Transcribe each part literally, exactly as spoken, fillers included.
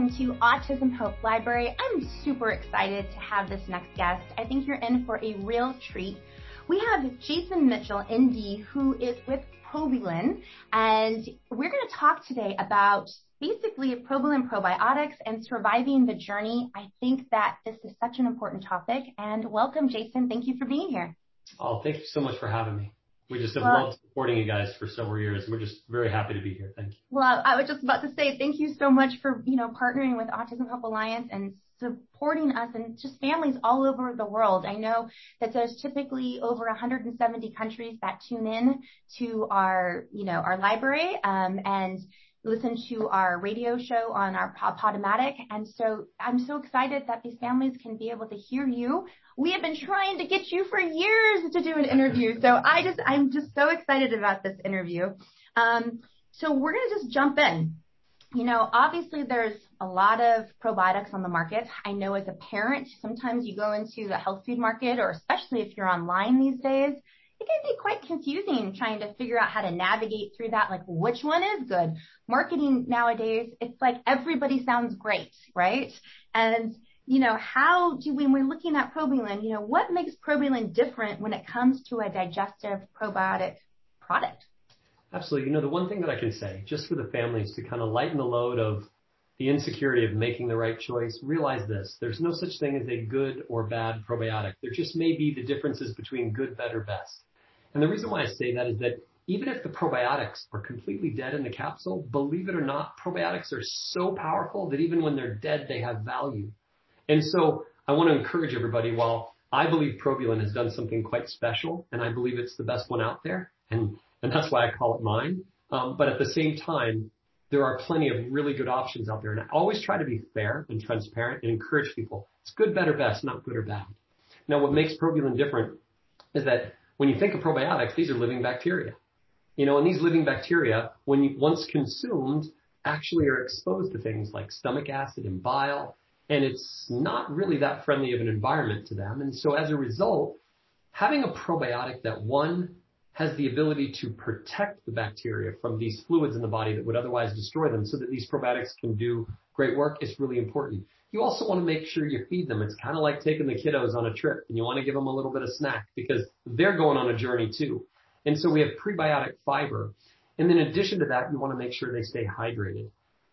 welcome to Autism Hope Library. I'm super excited to have this next guest. I think you're in for a real treat. We have Jason Mitchell, M D, who is with Probulin, and we're going to talk today about basically Probulin probiotics and surviving the journey. I think that this is such an important topic, and welcome, Jason. Thank you for being here. Oh, thank you so much for having me. We just have well, loved supporting you guys for several years. We're just very happy to be here. Thank you. Well, I was just about to say thank you so much for, you know, partnering with Autism Hope Alliance and supporting us and just families all over the world. I know that there's typically over one hundred seventy countries that tune in to our, you know, our library um, and listen to our radio show on our Podomatic. And so I'm so excited that these families can be able to hear you. We have been trying to get you for years to do an interview. So I just, I'm just so excited about this interview. Um, so we're going to just jump in. You know, obviously there's a lot of probiotics on the market. I know as a parent, sometimes you go into the health food market, or especially if you're online these days, it can be quite confusing trying to figure out how to navigate through that, like which one is good. Marketing nowadays, it's like everybody sounds great, right? And, you know, how do we, when we're looking at Probulin, you know, what makes Probulin different when it comes to a digestive probiotic product? Absolutely. You know, the one thing that I can say, just for the families to kind of lighten the load of the insecurity of making the right choice, realize this: there's no such thing as a good or bad probiotic. There just may be the differences between good, better, best. And the reason why I say that is that even if the probiotics are completely dead in the capsule, believe it or not, probiotics are so powerful that even when they're dead, they have value. And so I want to encourage everybody, while I believe Probulin has done something quite special, and I believe it's the best one out there, and, and that's why I call it mine, um, but at the same time, there are plenty of really good options out there. And I always try to be fair and transparent and encourage people. It's good, better, best, not good or bad. Now, what makes Probulin different is that when you think of probiotics, these are living bacteria. You know, and these living bacteria, when you, once consumed, actually are exposed to things like stomach acid and bile, and it's not really that friendly of an environment to them. And so as a result, having a probiotic that, one, has the ability to protect the bacteria from these fluids in the body that would otherwise destroy them so that these probiotics can do great work is really important. You also want to make sure you feed them. It's kind of like taking the kiddos on a trip, and you want to give them a little bit of snack because they're going on a journey too. And so we have prebiotic fiber. And then in addition to that, you want to make sure they stay hydrated.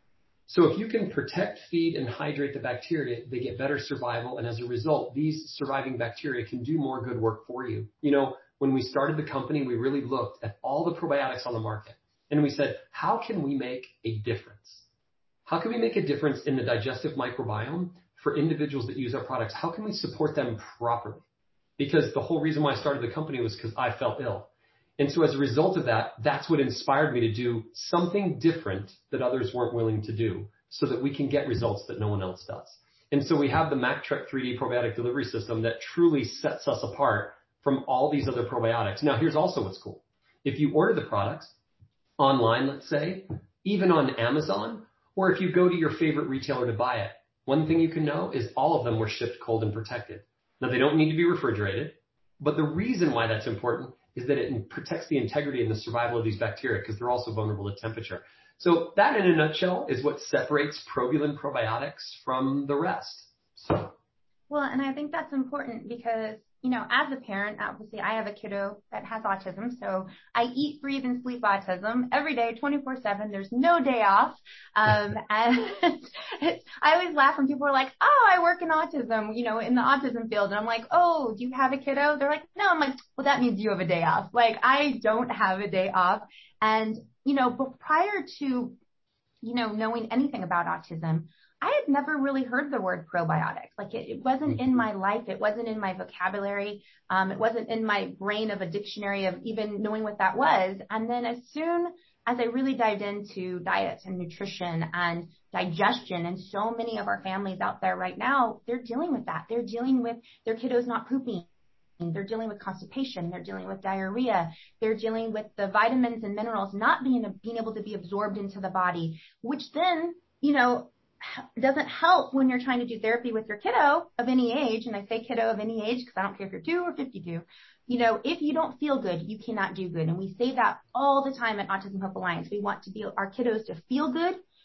So if you can protect, feed, and hydrate the bacteria, they get better survival. And as a result, these surviving bacteria can do more good work for you. You know, when we started the company, we really looked at all the probiotics on the market. And we said, how can we make a difference? How can we make a difference in the digestive microbiome for individuals that use our products? How can we support them properly? Because the whole reason why I started the company was because I felt ill. And so as a result of that, that's what inspired me to do something different that others weren't willing to do so that we can get results that no one else does. And so we have the MacTrek three D probiotic delivery system that truly sets us apart from all these other probiotics. Now, here's also what's cool. If you order the products online, let's say, even on Amazon, or if you go to your favorite retailer to buy it, one thing you can know is all of them were shipped cold and protected. Now, they don't need to be refrigerated, but the reason why that's important is that it protects the integrity and the survival of these bacteria because they're also vulnerable to temperature. So that, in a nutshell, is what separates Probulin probiotics from the rest. So. Well, and I think that's important because, you know, as a parent, obviously I have a kiddo that has autism, so I eat, breathe, and sleep autism every day, twenty-four seven. There's no day off. Um, and it's, I always laugh when people are like, oh, I work in autism, you know, in the autism field. And I'm like, oh, do you have a kiddo? They're like, no. I'm like, well, that means you have a day off. Like, I don't have a day off. And, you know, but prior to, you know, knowing anything about autism, I had never really heard the word probiotic. Like it, it wasn't in my life. It wasn't in my vocabulary. Um, it wasn't in my brain of a dictionary of even knowing what that was. And then as soon as I really dived into diet and nutrition and digestion, and so many of our families out there right now, they're dealing with that. They're dealing with their kiddos not pooping. They're dealing with constipation. They're dealing with diarrhea. They're dealing with the vitamins and minerals not being, being able to be absorbed into the body, which then, you know, doesn't help when you're trying to do therapy with your kiddo of any age. And I say kiddo of any age because I don't care if you're two or fifty-two. You know, if you don't feel good, you cannot do good. And we say that all the time at Autism Hope Alliance. We want to be our kiddos to feel good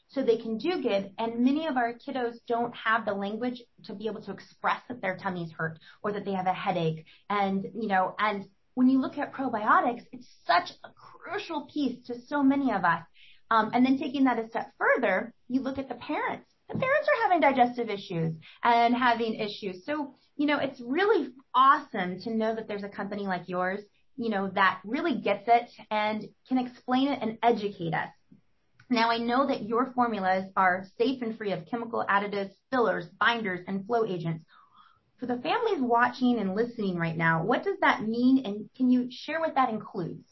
so they can do good. And many of our kiddos don't have the language to be able to express that their tummies hurt or that they have a headache. And, you know, and when you look at probiotics, it's such a crucial piece to so many of us. Um, and then taking that a step further, you look at the parents. The parents are having digestive issues and having issues. So, you know, it's really awesome to know that there's a company like yours, you know, that really gets it and can explain it and educate us. Now, I know that your formulas are safe and free of chemical additives, fillers, binders, and flow agents. For the families watching and listening right now, what does that mean? And can you share what that includes?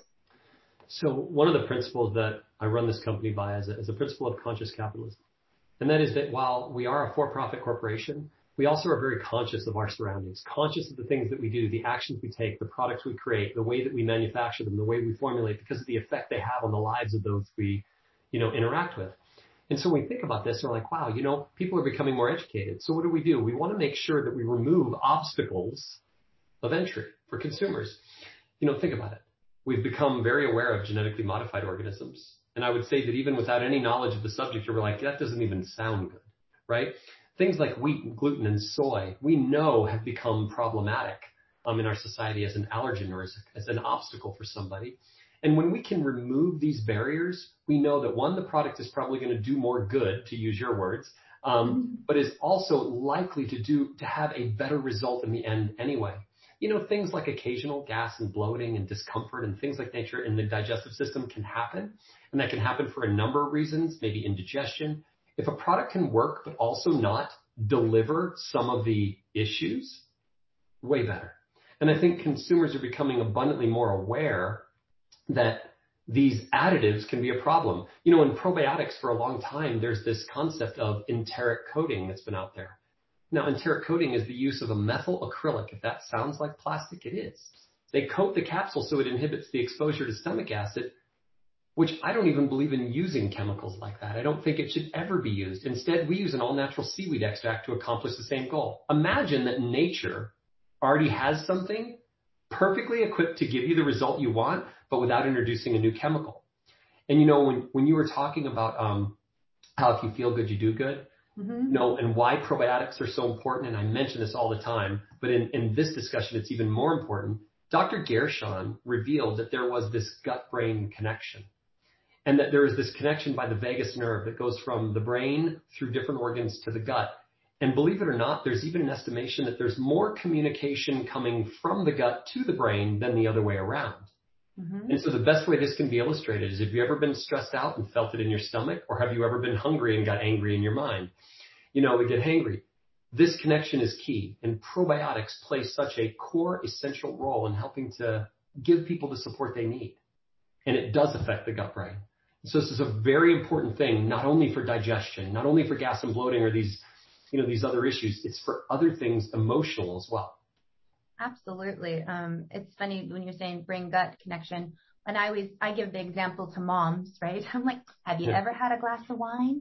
So one of the principles that I run this company by is a, is a principle of conscious capitalism. And that is that while we are a for-profit corporation, we also are very conscious of our surroundings, conscious of the things that we do, the actions we take, the products we create, the way that we manufacture them, the way we formulate, because of the effect they have on the lives of those we, you know, interact with. And so when we think about this, we're like, wow, you know, people are becoming more educated. So what do we do? We want to make sure that we remove obstacles of entry for consumers. You know, think about it. We've become very aware of genetically modified organisms. And I would say that even without any knowledge of the subject, you're like, that doesn't even sound good, right? Things like wheat and gluten and soy, we know have become problematic um, in our society as an allergen or as, as an obstacle for somebody. And when we can remove these barriers, we know that one, the product is probably going to do more good, to use your words, um, but is also likely to do to have a better result in the end anyway. You know, things like occasional gas and bloating and discomfort and things like nature in the digestive system can happen. And that can happen for a number of reasons, maybe indigestion. If a product can work, but also not deliver some of the issues, way better. And I think consumers are becoming abundantly more aware that these additives can be a problem. You know, in probiotics for a long time, there's this concept of enteric coating that's been out there. Now, enteric coating is the use of a methyl acrylic. If that sounds like plastic, it is. They coat the capsule so it inhibits the exposure to stomach acid, which I don't even believe in using chemicals like that. I don't think it should ever be used. Instead, we use an all-natural seaweed extract to accomplish the same goal. Imagine that nature already has something perfectly equipped to give you the result you want, but without introducing a new chemical. And, you know, when, when you were talking about um, how if you feel good, you do good, mm-hmm. you know, and why probiotics are so important, and I mention this all the time, but in, in this discussion, it's even more important. Doctor Gershon revealed that there was this gut-brain connection, and that there is this connection by the vagus nerve that goes from the brain through different organs to the gut. And believe it or not, there's even an estimation that there's more communication coming from the gut to the brain than the other way around. Mm-hmm. And so the best way this can be illustrated is, have you ever been stressed out and felt it in your stomach? Or have you ever been hungry and got angry in your mind? You know, we get hangry. This connection is key. And probiotics play such a core essential role in helping to give people the support they need. And it does affect the gut brain. So this is a very important thing, not only for digestion, not only for gas and bloating or these, you know, these other issues. It's for other things emotional as well. Absolutely. Um, it's funny when you're saying brain gut connection. And I always, I give the example to moms, right? I'm like, have you yeah. ever had a glass of wine?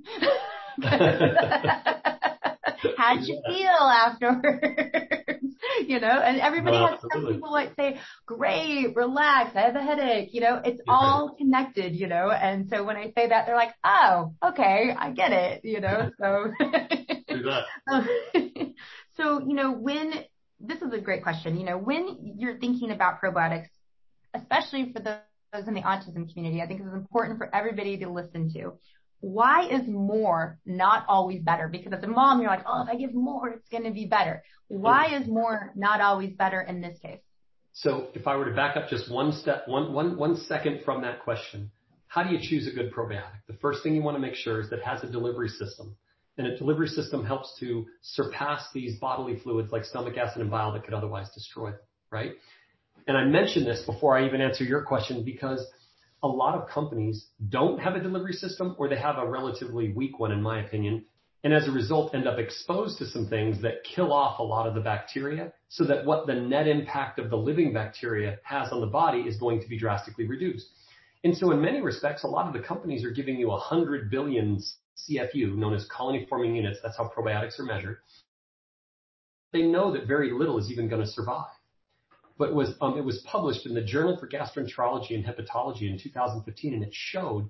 How'd you yeah. feel afterwards? You know, and everybody no, has, some people might say, great, relax, I have a headache. You know, it's yeah. all connected, you know. And so when I say that, they're like, oh, okay, I get it, you know. So, um, so, you know, when, this is a great question, you know, when you're thinking about probiotics, especially for those in the autism community, I think this is important for everybody to listen to. Why is more not always better? Because as a mom, you're like, oh, if I give more, it's going to be better. Why is more not always better in this case? So if I were to back up just one step, one, one, one second from that question, how do you choose a good probiotic? The first thing you want to make sure is that it has a delivery system. And a delivery system helps to surpass these bodily fluids like stomach acid and bile that could otherwise destroy them, right? And I mentioned this before I even answer your question because a lot of companies don't have a delivery system, or they have a relatively weak one, in my opinion, and as a result end up exposed to some things that kill off a lot of the bacteria, so that what the net impact of the living bacteria has on the body is going to be drastically reduced. And so in many respects, a lot of the companies are giving you one hundred billion C F U, known as colony-forming units. That's how probiotics are measured. They know that very little is even going to survive. But it was, um, it was published in the Journal for Gastroenterology and Hepatology in two thousand fifteen, and it showed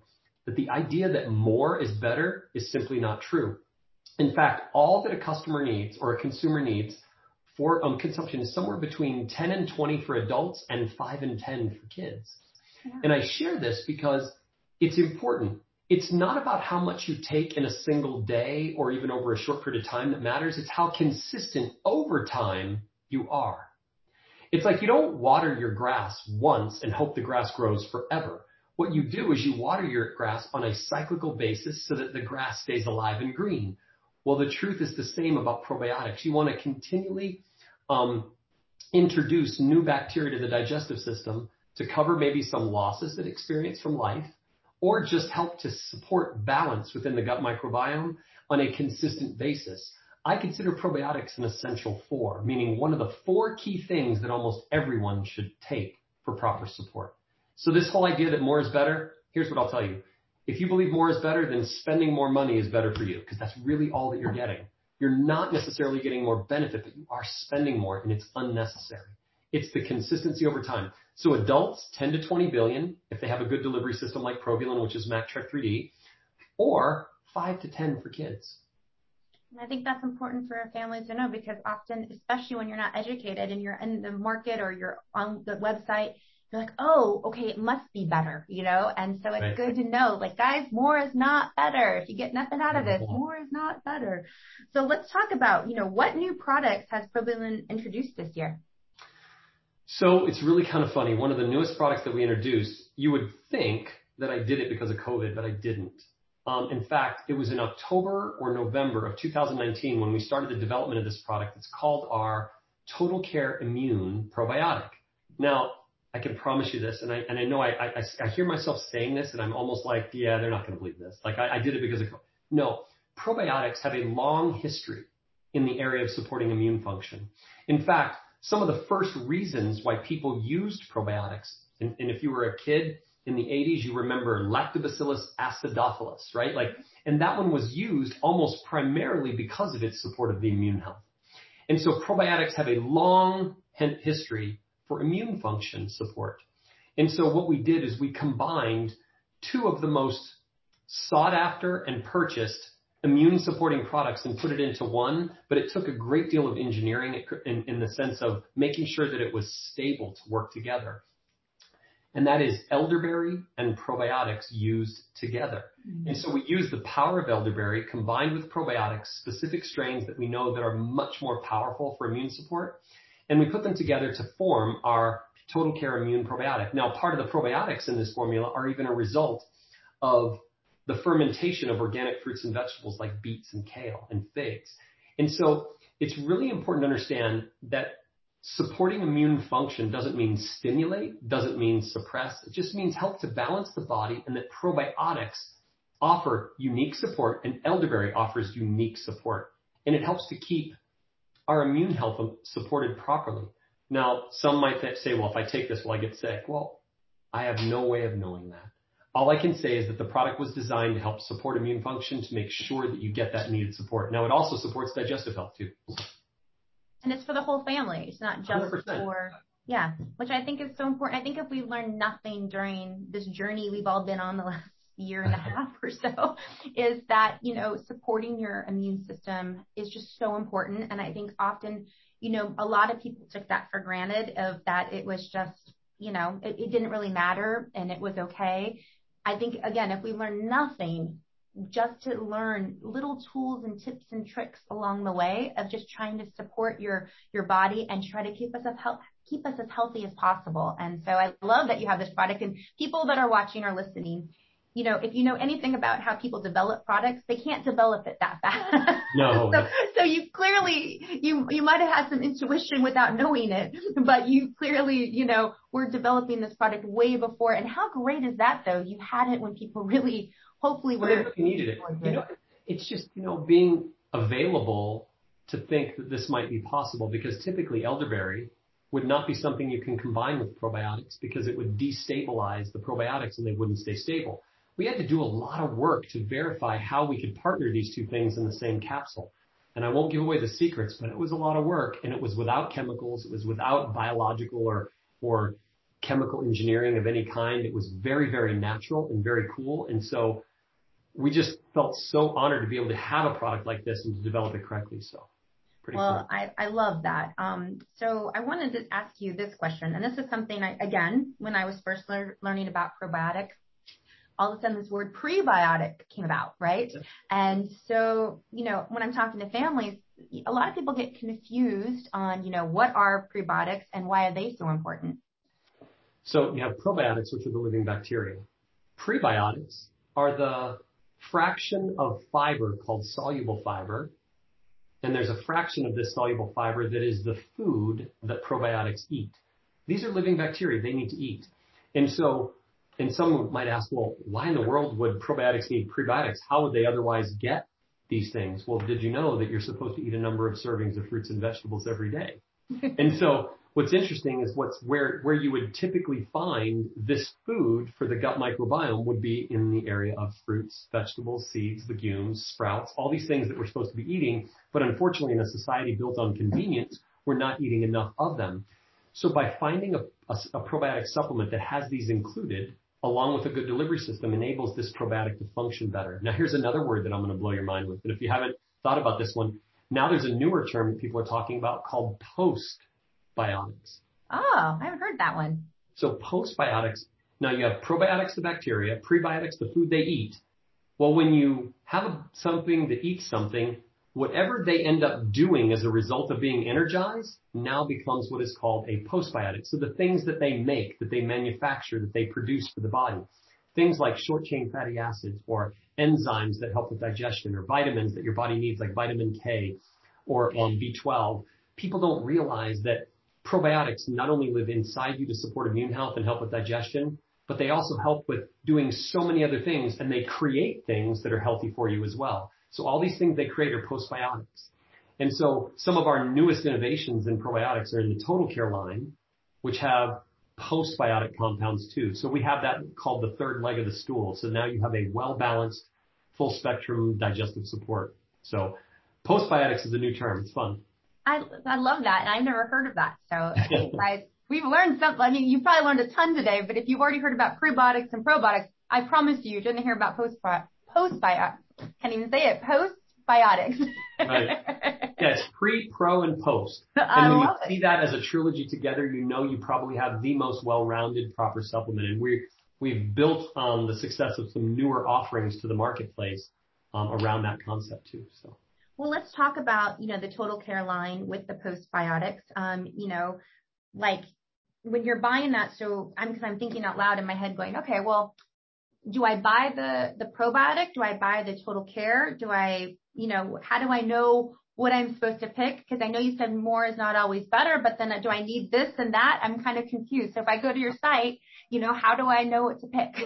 that the idea that more is better is simply not true. In fact, all that a customer needs or a consumer needs for um, consumption is somewhere between ten and twenty for adults and five and ten for kids. Yeah. And I share this because it's important. It's not about how much you take in a single day or even over a short period of time that matters. It's how consistent over time you are. It's like you don't water your grass once and hope the grass grows forever. What you do is you water your grass on a cyclical basis so that the grass stays alive and green. Well, the truth is the same about probiotics. You want to continually um, introduce new bacteria to the digestive system to cover maybe some losses that experience from life, or just help to support balance within the gut microbiome on a consistent basis. I consider probiotics an essential four, meaning one of the four key things that almost everyone should take for proper support. So this whole idea that more is better, here's what I'll tell you. If you believe more is better, then spending more money is better for you, because that's really all that you're getting. You're not necessarily getting more benefit, but you are spending more, and it's unnecessary. It's the consistency over time. So adults, ten to twenty billion, if they have a good delivery system like Provulin, which is MacTrek three D, or five to ten for kids. And I think that's important for families to know, because often, especially when you're not educated and you're in the market or you're on the website, you're like, oh, okay, it must be better, you know? And so it's right. Good to know, like, guys, more is not better. If you get nothing out of this, more is not better. So let's talk about, you know, what new products has Provulin introduced this year? So it's really kind of funny. One of the newest products that we introduced, you would think that I did it because of COVID, but I didn't. Um, in fact, it was in October or November of two thousand nineteen when we started the development of this product. It's called our Total Care Immune Probiotic. Now, I can promise you this, and I and I know I, I, I hear myself saying this, and I'm almost like, yeah, they're not going to believe this. Like, I, I did it because of COVID. No, probiotics have a long history in the area of supporting immune function. In fact, some of the first reasons why people used probiotics, and, and if you were a kid in the eighties, you remember Lactobacillus acidophilus, right? Like, and that one was used almost primarily because of its support of the immune health. And so probiotics have a long history for immune function support. And so what we did is we combined two of the most sought after and purchased immune supporting products and put it into one, but it took a great deal of engineering in, in the sense of making sure that it was stable to work together. And that is elderberry and probiotics used together. Mm-hmm. And so we use the power of elderberry combined with probiotics, specific strains that we know that are much more powerful for immune support. And we put them together to form our Total Care Immune Probiotic. Now, part of the probiotics in this formula are even a result of the fermentation of organic fruits and vegetables like beets and kale and figs. And so it's really important to understand that supporting immune function doesn't mean stimulate, doesn't mean suppress. It just means help to balance the body, and that probiotics offer unique support, and elderberry offers unique support. And it helps to keep our immune health supported properly. Now, some might say, well, if I take this, will I get sick? Well, I have no way of knowing that. All I can say is that the product was designed to help support immune function to make sure that you get that needed support. Now, it also supports digestive health, too. And it's for the whole family. It's not just one hundred percent for, yeah, which I think is so important. I think if we've learned nothing during this journey we've all been on the last year and a half or so, is that, you know, supporting your immune system is just so important. And I think often, you know, a lot of people took that for granted, of that it was just, you know, it, it didn't really matter and it was okay. I think, again, if we learn nothing, just to learn little tools and tips and tricks along the way of just trying to support your, your body and try to keep us, as health, keep us as healthy as possible. And so I love that you have this product, and people that are watching or listening, you know, if you know anything about how people develop products, they can't develop it that fast. No. so, so you clearly, you, you might have had some intuition without knowing it, but you clearly, you know, were developing this product way before. And how great is that, though? You had it when people really, hopefully, were. Well, they really needed it. You know, it's just, you know, being available to think that this might be possible, because typically elderberry would not be something you can combine with probiotics, because it would destabilize the probiotics and they wouldn't stay stable. We had to do a lot of work to verify how we could partner these two things in the same capsule. And I won't give away the secrets, but it was a lot of work, and it was without chemicals. It was without biological or, or chemical engineering of any kind. It was very, very natural and very cool. And so we just felt so honored to be able to have a product like this and to develop it correctly. So pretty Well, cool. I, I love that. Um, so I wanted to ask you this question, and this is something I, again, when I was first lear- learning about probiotic, all of a sudden this word prebiotic came about, right? Yeah. And so, you know, when I'm talking to families, a lot of people get confused on, you know, what are prebiotics and why are they so important? So you have probiotics, which are the living bacteria. Prebiotics are the fraction of fiber called soluble fiber. And there's a fraction of this soluble fiber that is the food that probiotics eat. These are living bacteria. They need to eat. And so, and someone might ask, well, why in the world would probiotics need prebiotics? How would they otherwise get these things? Well, did you know that you're supposed to eat a number of servings of fruits and vegetables every day? And so what's interesting is what's where, where you would typically find this food for the gut microbiome would be in the area of fruits, vegetables, seeds, legumes, sprouts, all these things that we're supposed to be eating. But unfortunately, in a society built on convenience, we're not eating enough of them. So by finding a, a, a probiotic supplement that has these included, along with a good delivery system, enables this probiotic to function better. Now, here's another word that I'm going to blow your mind with. And if you haven't thought about this one, now there's a newer term that people are talking about called postbiotics. Oh, I haven't heard that one. So postbiotics, now you have probiotics, the bacteria, prebiotics, the food they eat. Well, when you have a, something that eats something, whatever they end up doing as a result of being energized now becomes what is called a postbiotic. So the things that they make, that they manufacture, that they produce for the body, things like short-chain fatty acids or enzymes that help with digestion or vitamins that your body needs like vitamin K or um, B twelve. People don't realize that probiotics not only live inside you to support immune health and help with digestion, but they also help with doing so many other things, and they create things that are healthy for you as well. So all these things they create are postbiotics. And so some of our newest innovations in probiotics are in the Total Care line, which have postbiotic compounds too. So we have that called the third leg of the stool. So now you have a well-balanced, full-spectrum digestive support. So postbiotics is a new term. It's fun. I, I love that, and I've never heard of that. So, hey, guys, we've learned something. I mean, you probably learned a ton today, but if you've already heard about prebiotics and probiotics, I promise you, you didn't hear about postbiotics. Postbiotics. Can't even say it. Postbiotics. Right. Yeah, it's pre, pro, and post. I And when you love see it. that as a trilogy together, you know you probably have the most well-rounded, proper supplement. And we we've built on the success of some newer offerings to the marketplace um, around that concept too. So. Well, let's talk about, you know, the Total Care line with the postbiotics. Um, you know, like when you're buying that, so I'm, cause I'm thinking out loud in my head going, okay, well, do I buy the, the probiotic? Do I buy the Total Care? Do I, you know, how do I know what I'm supposed to pick? Cause I know you said more is not always better, but then do I need this and that? I'm kind of confused. So if I go to your site, you know, how do I know what to pick?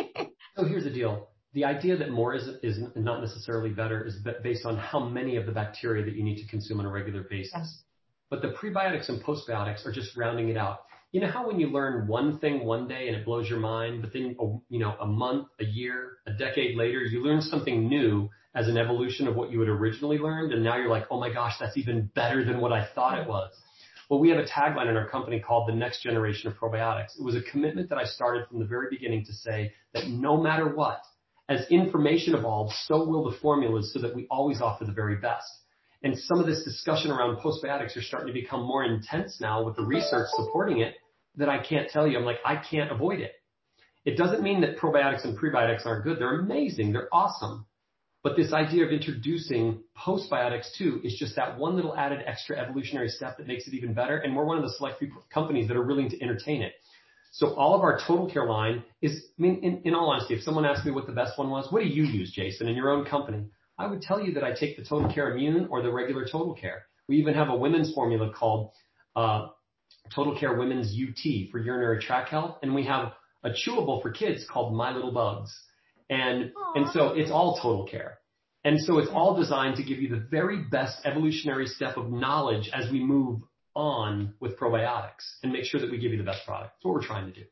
So here's the deal. The idea that more is, is not necessarily better is based on how many of the bacteria that you need to consume on a regular basis. Yes. But the prebiotics and postbiotics are just rounding it out. You know how when you learn one thing one day and it blows your mind, but then, you know, a month, a year, a decade later, you learn something new as an evolution of what you had originally learned. And now you're like, oh my gosh, that's even better than what I thought it was. Well, we have a tagline in our company called the next generation of probiotics. It was a commitment that I started from the very beginning to say that no matter what, as information evolves, so will the formulas so that we always offer the very best. And some of this discussion around postbiotics are starting to become more intense now with the research supporting it that I can't tell you. I'm like, I can't avoid it. It doesn't mean that probiotics and prebiotics aren't good. They're amazing. They're awesome. But this idea of introducing postbiotics too is just that one little added extra evolutionary step that makes it even better. And we're one of the select few companies that are willing to entertain it. So all of our Total Care line is, I mean, in, in all honesty, if someone asked me what the best one was, what do you use, Jason, in your own company? I would tell you that I take the Total Care Immune or the regular Total Care. We even have a women's formula called uh, Total Care Women's U T for urinary tract health. And we have a chewable for kids called My Little Bugs. And, and so it's all Total Care. And so it's all designed to give you the very best evolutionary step of knowledge as we move on with probiotics and make sure that we give you the best product. That's what we're trying to do.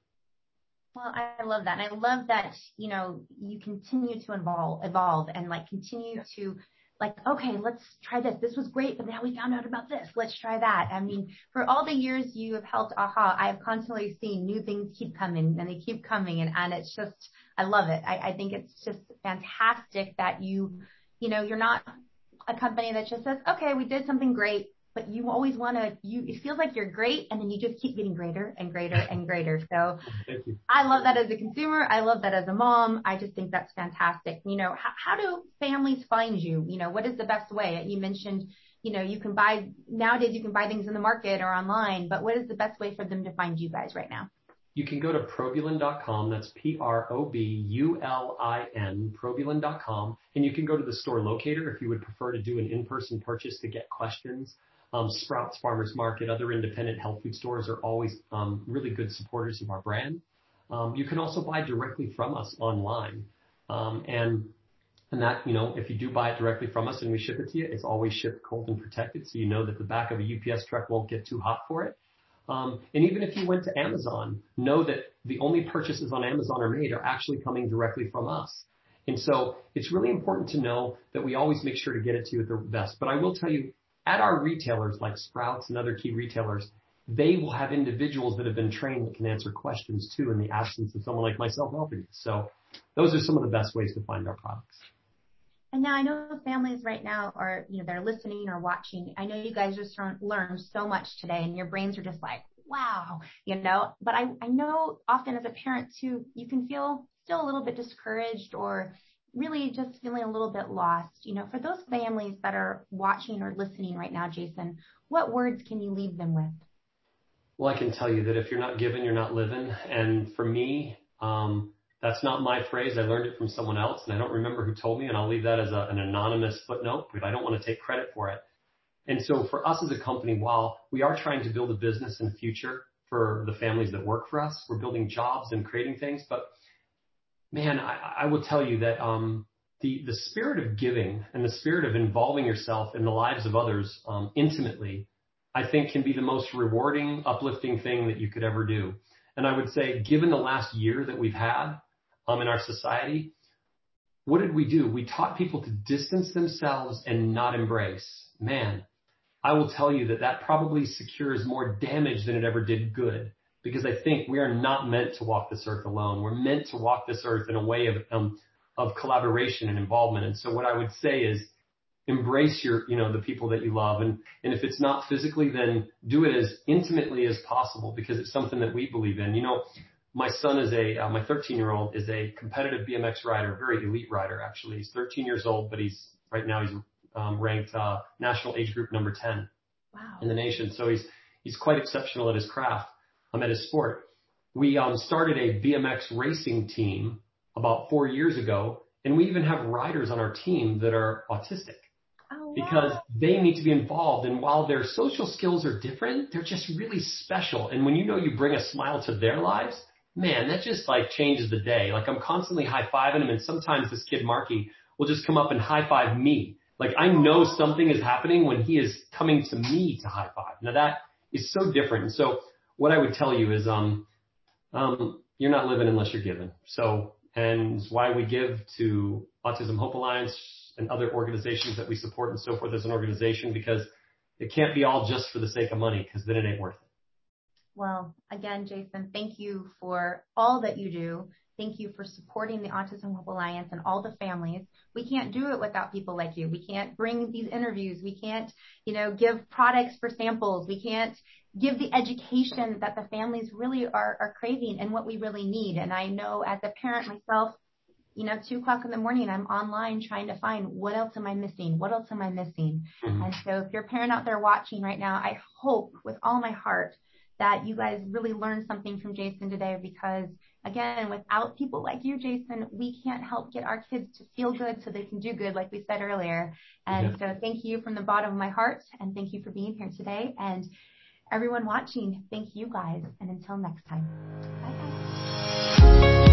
Well, I love that. And I love that, you know, you continue to evolve, evolve and like continue to like, okay, let's try this. This was great, but now we found out about this. Let's try that. I mean, for all the years you have helped AHA, I've constantly seen new things keep coming and they keep coming. And, and it's just, I love it. I, I think it's just fantastic that you, you know, you're not a company that just says, okay, we did something great, but you always want to, you, it feels like you're great. And then you just keep getting greater and greater and greater. So Thank you. I love that as a consumer. I love that as a mom. I just think that's fantastic. You know, how, how do families find you? You know, what is the best way? You mentioned, you know, you can buy, nowadays you can buy things in the market or online, but what is the best way for them to find you guys right now? You can go to probulin dot com. That's P R O B U L I N, probulin dot com. And you can go to the store locator if you would prefer to do an in-person purchase to get questions. Um, Sprouts Farmers Market, other independent health food stores are always um, really good supporters of our brand. Um, you can also buy directly from us online. Um, and and that, you know, if you do buy it directly from us and we ship it to you, it's always shipped cold and protected. So you know that the back of a U P S truck won't get too hot for it. Um, and even if you went to Amazon, know that the only purchases on Amazon are made are actually coming directly from us. And so it's really important to know that we always make sure to get it to you at the best. But I will tell you, at our retailers like Sprouts and other key retailers, they will have individuals that have been trained that can answer questions too in the absence of someone like myself helping you. So those are some of the best ways to find our products. And now I know families right now are, you know, they're listening or watching. I know you guys just learned so much today and your brains are just like, wow, you know, but I, I know often as a parent too, you can feel still a little bit discouraged or really just feeling a little bit lost. You know, for those families that are watching or listening right now, Jason, what words can you leave them with? Well, I can tell you that if you're not giving, you're not living. And for me, um, that's not my phrase. I learned it from someone else, and I don't remember who told me, and I'll leave that as a, an anonymous footnote, but I don't want to take credit for it. And so for us as a company, while we are trying to build a business in the future for the families that work for us, we're building jobs and creating things. But man, I, I will tell you that um, the, the spirit of giving and the spirit of involving yourself in the lives of others um, intimately, I think can be the most rewarding, uplifting thing that you could ever do. And I would say, given the last year that we've had um, in our society, what did we do? We taught people to distance themselves and not embrace. Man, I will tell you that that probably secures more damage than it ever did good, because I think we are not meant to walk this earth alone. We're meant to walk this earth in a way of um, of collaboration and involvement. And so what I would say is embrace your, you know, the people that you love. And, and if it's not physically, then do it as intimately as possible, because it's something that we believe in. You know, my son is a, uh, my thirteen year old is a competitive B M X rider, very elite rider, actually. He's thirteen years old, but he's right now he's um, ranked uh, national age group number ten Wow. in the nation. So he's, he's quite exceptional at his craft, um, at his sport. We um, started a B M X racing team about four years ago, and we even have riders on our team that are autistic. Oh, wow. Because they need to be involved. And while their social skills are different, they're just really special. And when you know you bring a smile to their lives, man, that just like changes the day. Like I'm constantly high-fiving them, and sometimes this kid Marky will just come up and high-five me. Like I know something is happening when he is coming to me to high-five. Now that is so different. And so what I would tell you is um, um, you're not living unless you're giving. So, and why we give to Autism Hope Alliance and other organizations that we support and so forth as an organization, because it can't be all just for the sake of money, because then it ain't worth it. Well, again, Jason, thank you for all that you do. Thank you for supporting the Autism Hope Alliance and all the families. We can't do it without people like you. We can't bring these interviews. We can't, you know, give products for samples. We can't give the education that the families really are, are craving and what we really need. And I know as a parent myself, you know, two o'clock in the morning, I'm online trying to find what else am I missing? What else am I missing? Mm-hmm. And so if you're a parent out there watching right now, I hope with all my heart that you guys really learned something from Jason today, because again, without people like you, Jason, we can't help get our kids to feel good so they can do good, like we said earlier. And yeah. So thank you from the bottom of my heart, and thank you for being here today. And everyone watching, thank you guys. And until next time, bye guys.